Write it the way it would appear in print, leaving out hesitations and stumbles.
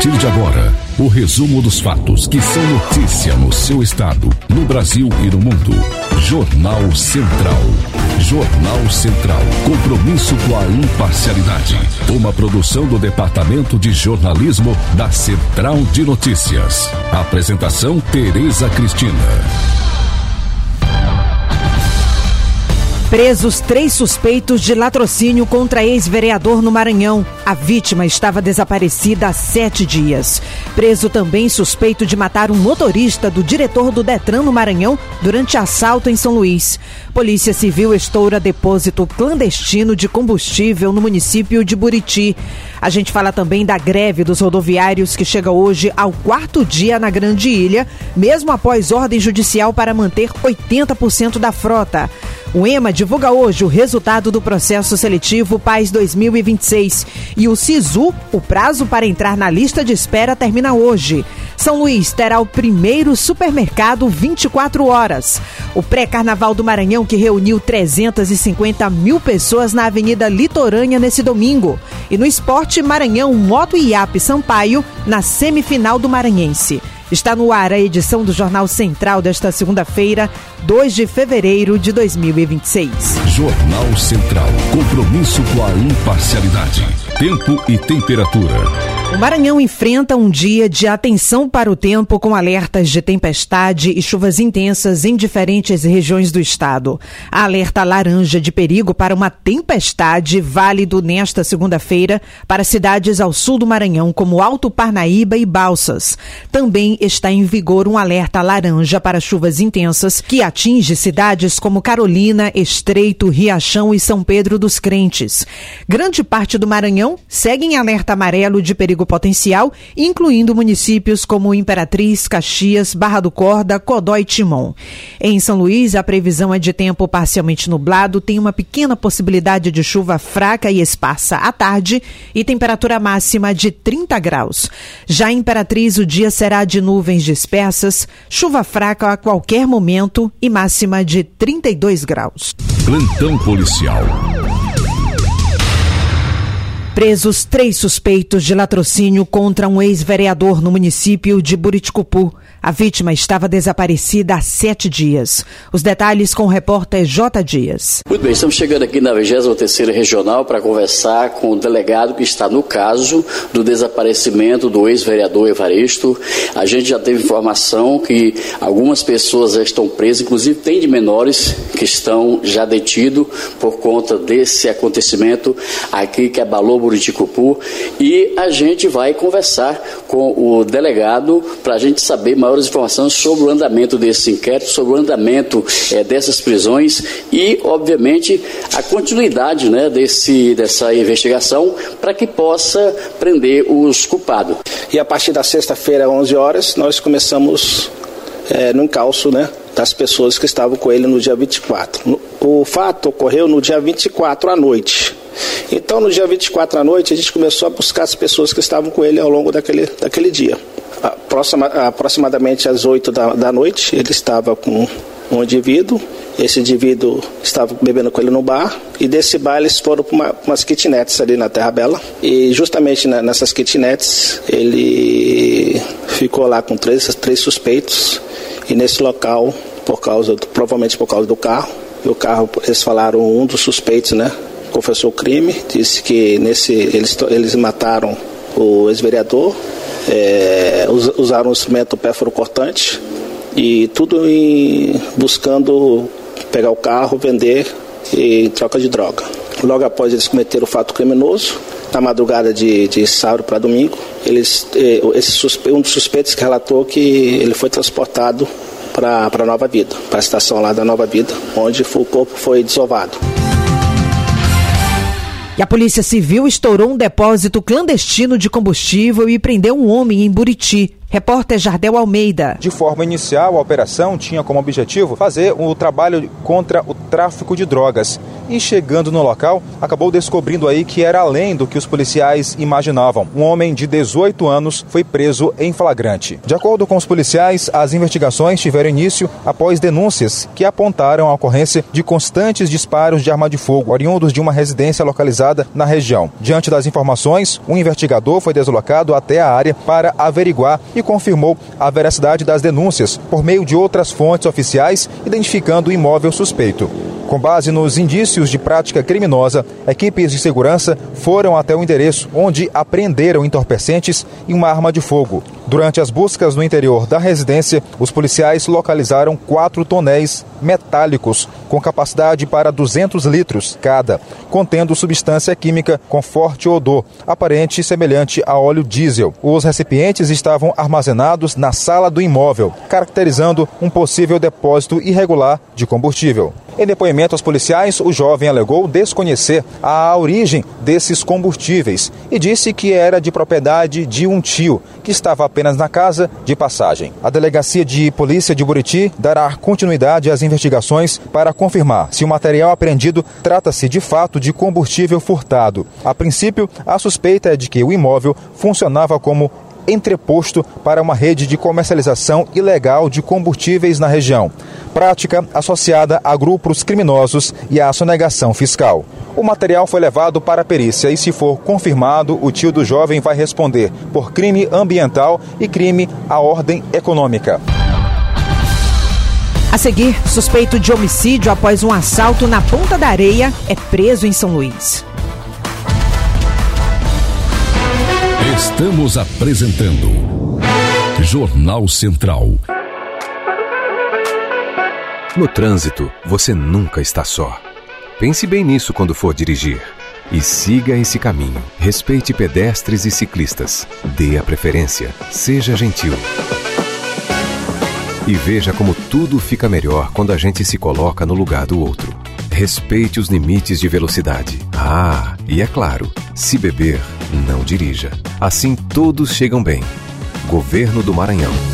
partir de agora, o resumo dos fatos que são notícia no seu estado, no Brasil e no mundo. Jornal Central. Jornal Central. Compromisso com a imparcialidade. Uma produção do Departamento de Jornalismo da Central de Notícias. Apresentação: Tereza Cristina. Presos 3 suspeitos de latrocínio contra ex-vereador no Maranhão. A vítima estava desaparecida há 7 dias. Preso também suspeito de matar um motorista do diretor do Detran no Maranhão durante assalto em São Luís. Polícia Civil estoura depósito clandestino de combustível no município de Buriti. A gente fala também da greve dos rodoviários que chega hoje ao 4º dia na Grande Ilha, mesmo após ordem judicial para manter 80% da frota. O EMA divulga hoje o resultado do processo seletivo PAS 2026 e o SISU, o prazo para entrar na lista de espera, termina hoje. São Luís terá o primeiro supermercado 24 horas. O pré-carnaval do Maranhão, que reuniu 350 mil pessoas na Avenida Litorânea nesse domingo. E no esporte, Maranhão, Moto e Iap Sampaio na semifinal do Maranhense. Está no ar a edição do Jornal Central desta segunda-feira, 2 de fevereiro de 2026. Jornal Central. Compromisso com a imparcialidade. Tempo e temperatura. O Maranhão enfrenta um dia de atenção para o tempo com alertas de tempestade e chuvas intensas em diferentes regiões do estado. Há alerta laranja de perigo para uma tempestade válido nesta segunda-feira para cidades ao sul do Maranhão, como Alto Parnaíba e Balsas. Também está em vigor um alerta laranja para chuvas intensas que atinge cidades como Carolina, Estreito, Riachão e São Pedro dos Crentes. Grande parte do Maranhão segue em alerta amarelo de perigo potencial, incluindo municípios como Imperatriz, Caxias, Barra do Corda, Codó e Timon. Em São Luís, a previsão é de tempo parcialmente nublado, tem uma pequena possibilidade de chuva fraca e esparsa à tarde e temperatura máxima de 30 graus. Já em Imperatriz, o dia será de nuvens dispersas, chuva fraca a qualquer momento e máxima de 32 graus. Plantão policial. Presos 3 suspeitos de latrocínio contra um ex-vereador no município de Buriticupu. A vítima estava desaparecida há 7 dias. Os detalhes com o repórter J. Dias. Muito bem, estamos chegando aqui na 23ª Regional para conversar com o delegado que está no caso do desaparecimento do ex-vereador Evaristo. A gente já teve informação que algumas pessoas já estão presas, inclusive tem de menores que estão já detidos por conta desse acontecimento aqui que abalou Buriticupu. E a gente vai conversar com o delegado para a gente saber maiores informações sobre o andamento desse inquérito, sobre o andamento dessas prisões e, obviamente, a continuidade, né, dessa investigação para que possa prender os culpados. E a partir da sexta-feira, 11 horas, nós começamos no encalço, né, das pessoas que estavam com ele no dia 24. O fato ocorreu no dia 24 à noite. Então, no dia 24 à noite, a gente começou a buscar as pessoas que estavam com ele ao longo daquele dia. Aproximadamente às 8 da noite, ele estava com um indivíduo. Esse indivíduo estava bebendo com ele no bar. E desse bar eles foram para umas kitnets ali na Terra Bela. E justamente nessas kitnets, ele ficou lá com três suspeitos. E nesse local, provavelmente por causa do carro, e o carro, eles falaram, um dos suspeitos, né, confessou o crime, disse que eles mataram o ex-vereador, usaram um instrumento pérfuro cortante e tudo buscando pegar o carro, vender em troca de droga. Logo após eles cometeram o fato criminoso, na madrugada de sábado para domingo, um dos suspeitos que relatou que ele foi transportado para Nova Vida, para a estação lá da Nova Vida, onde o corpo foi desovado. E a Polícia Civil estourou um depósito clandestino de combustível e prendeu um homem em Buriti. Repórter Jardel Almeida. De forma inicial, a operação tinha como objetivo fazer o trabalho contra o tráfico de drogas. E chegando no local, acabou descobrindo aí que era além do que os policiais imaginavam. Um homem de 18 anos foi preso em flagrante. De acordo com os policiais, as investigações tiveram início após denúncias que apontaram a ocorrência de constantes disparos de arma de fogo, oriundos de uma residência localizada na região. Diante das informações, um investigador foi deslocado até a área para averiguar e confirmou a veracidade das denúncias por meio de outras fontes oficiais, identificando o imóvel suspeito. Com base nos indícios de prática criminosa, equipes de segurança foram até o endereço, onde apreenderam entorpecentes e uma arma de fogo. Durante as buscas no interior da residência, os policiais localizaram 4 tonéis metálicos com capacidade para 200 litros cada, contendo substância química com forte odor, aparente e semelhante a óleo diesel. Os recipientes estavam armazenados na sala do imóvel, caracterizando um possível depósito irregular de combustível. Em depoimento aos policiais, o jovem alegou desconhecer a origem desses combustíveis e disse que era de propriedade de um tio, que estava apenas na casa de passagem. A Delegacia de Polícia de Buriti dará continuidade às investigações para confirmar se o material apreendido trata-se de fato de combustível furtado. A princípio, a suspeita é de que o imóvel funcionava como entreposto para uma rede de comercialização ilegal de combustíveis na região, prática associada a grupos criminosos e à sonegação fiscal. O material foi levado para a perícia e, se for confirmado, o tio do jovem vai responder por crime ambiental e crime à ordem econômica. A seguir, suspeito de homicídio após um assalto na Ponta da Areia é preso em São Luís. Estamos apresentando Jornal Central. No trânsito, você nunca está só. Pense bem nisso quando for dirigir. E siga esse caminho. Respeite pedestres e ciclistas. Dê a preferência. Seja gentil. E veja como tudo fica melhor quando a gente se coloca no lugar do outro. Respeite os limites de velocidade. Ah, e é claro, se beber, não dirija. Assim todos chegam bem. Governo do Maranhão.